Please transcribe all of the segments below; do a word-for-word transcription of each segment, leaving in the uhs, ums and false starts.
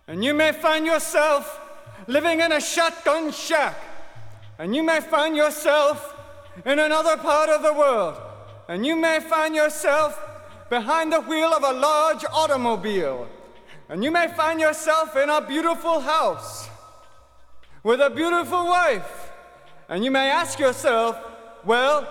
And you may find yourself living in a shotgun shack. And you may find yourself in another part of the world. And you may find yourself behind the wheel of a large automobile. And you may find yourself in a beautiful house with a beautiful wife. And you may ask yourself, well,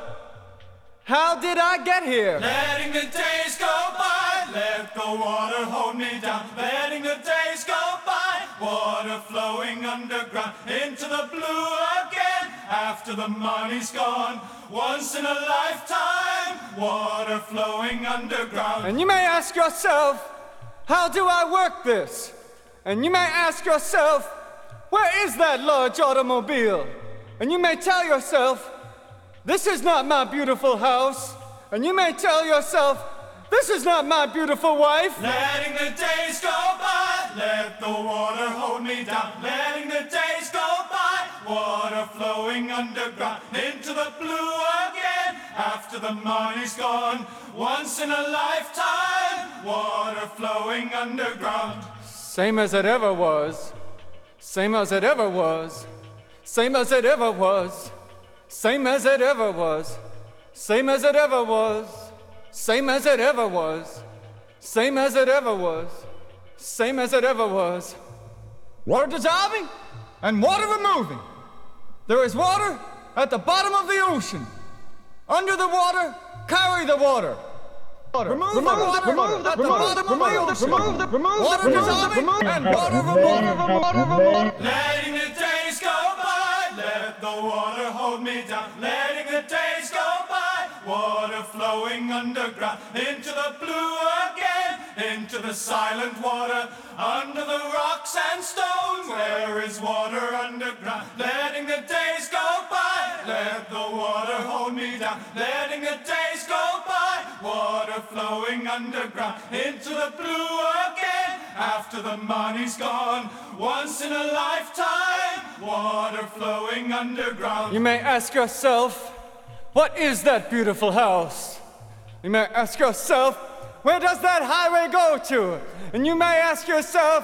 how did I get here? Letting the days go by, let the water hold me down. Letting the days go by, water flowing underground into the blue again. After the money's gone, once in a lifetime, water flowing underground. And you may ask yourself, how do I work this? And you may ask yourself, where is that large automobile? And you may tell yourself, this is not my beautiful house. And you may tell yourself, this is not my beautiful wife. Letting the days go by, let the water hold me down. Letting the days go by, water flowing underground into the blue again. After the money's gone, once in a lifetime, water flowing underground. Same as it ever was, same as it ever was, same as it ever was. Same as it ever was, same as it ever was, same as it ever was, same as it ever was, same as it ever was. Water dissolving and water removing. There is water at the bottom of the ocean. Under the water, carry the water. Water. Remove, remove the water, remove the, at the bottom of the ocean. Remove the, remove water dissolving and water removing. Water removing. Letting the days go by, let the water hold me down. Letting the days go by, water flowing underground into the blue again, into the silent water, under the rocks and stones. There is water underground. Letting the days go by, let the water hold me down. Letting the days go by, water flowing underground into the blue again. After the money's gone, once in a lifetime, water flowing underground. You may ask yourself, what is that beautiful house? You may ask yourself, where does that highway go to? And you may ask yourself,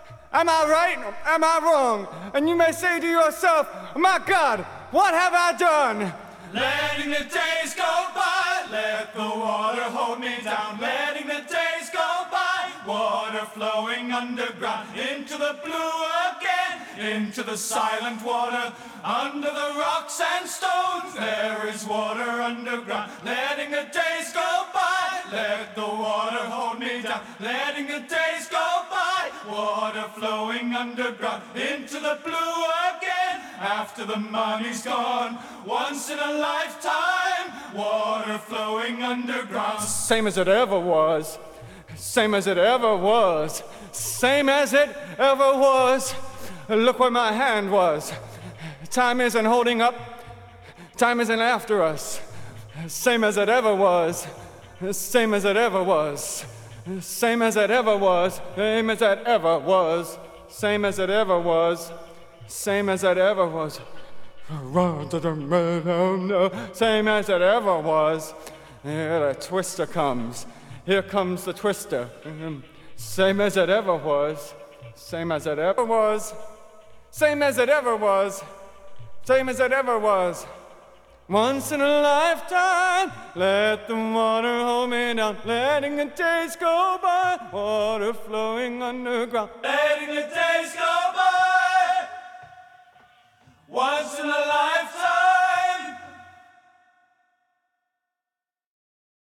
am I right? Am I wrong? And you may say to yourself, my God, what have I done? Letting the days go by, let the water hold me down. Letting the days go by, water flowing underground into the blue again, into the silent water, under the rocks and stones. There is water underground. Letting the days go by, let the water hold me down. Letting the days go by, water flowing underground into the blue again. After the money's gone, once in a lifetime, water flowing underground. Same as it ever was, same as it ever was, same as it ever was. Look where my hand was. Time isn't holding up, time isn't after us. Same as it ever was, same as it ever was, same as it ever was, same as it ever was, same as it ever was. Same as it ever was. Same as it ever was. Here the twister comes. Here comes the twister. Same as it ever was. Same as it ever was. Same as it ever was. Same as it ever was. Once in a lifetime, let the water hold me down. Letting the days go by, water flowing underground. Letting the days go